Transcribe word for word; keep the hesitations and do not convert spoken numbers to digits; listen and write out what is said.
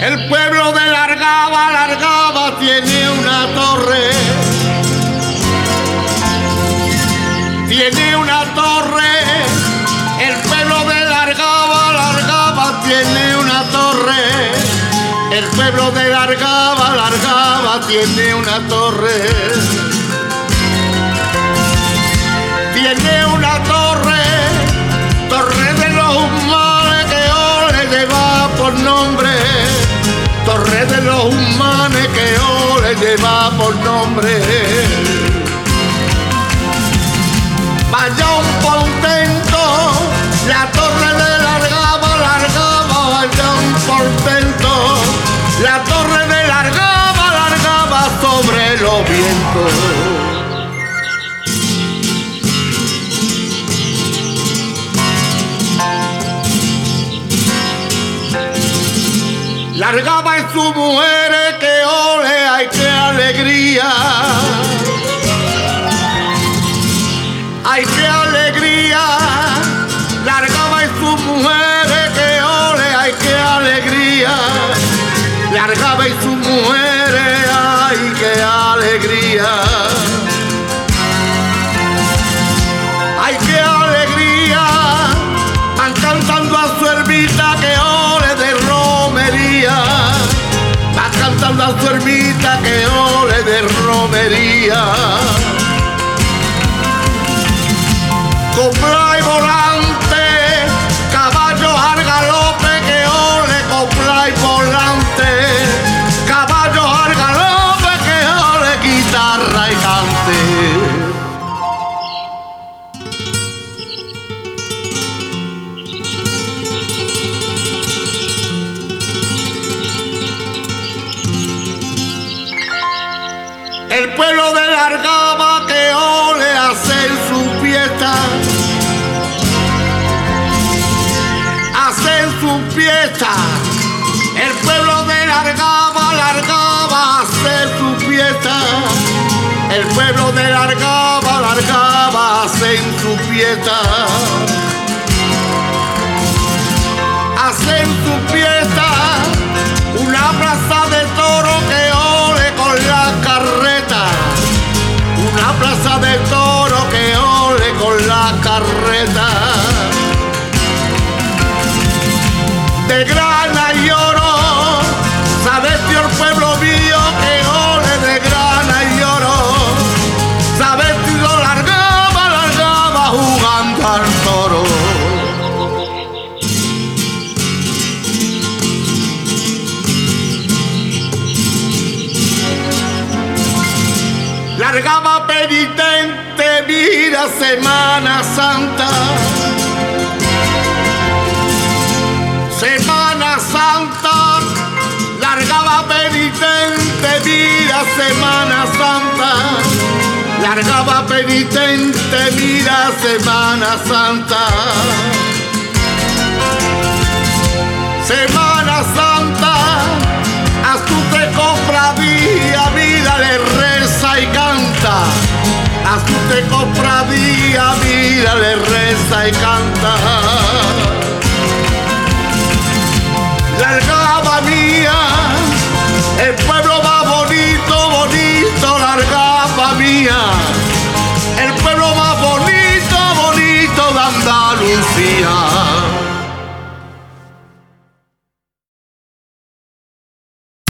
El pueblo de Largaba, Largaba tiene una torre. Tiene una torre. El pueblo de Largaba, Largaba tiene una torre. El pueblo de Largaba, Largaba tiene una torre. Tiene una torre, torre de los humanes que ole lleva por nombre. Torre de los humanes que ole lleva por nombre. Vaya un portento, la torre de Largaba, Largaba, vaya un portento. La torre de Largaba, Largaba sobre los vientos. Largaba en sus mujeres, que ole, ay, qué alegría. Ay, qué alegría. Largaba en sus mujeres, que ole, ay, qué alegría. Largaba en sus mujeres, ay, qué alegría. Ay, qué alegría. Van cantando a su ermita, que ole de romería. Va cantando a su ermita, que ole de romería. Copla y volante, caballos al galope, que ole, copla y volante. Caballos al galope, que ole, guitarra y cante. El pueblo de Largaba, que ole, hacer su fiesta. Hacer su fiesta. El pueblo de Largaba, Largaba, hacer su fiesta. El pueblo de Largaba, Largaba, hacer su fiesta. Hacer su fiesta. Una plaza de toro, que ole con la carreta. Una plaza de toro, que ole con la carreta. De grana y oro, sabes Dios el pueblo mío, que ole de grana y oro. Sabes Dios Largaba, Largaba jugando al toro. Largaba penitente, mira Semana Santa. Semana Santa, Largaba penitente, mira Semana Santa. Largaba penitente, mira Semana Santa. Semana Santa, a su te cofradía, vida le reza y canta. A su te cofradía, vida le reza y canta. Largaba mía, el pueblo más bonito, bonito, Largaba mía. El pueblo más bonito, bonito de Andalucía.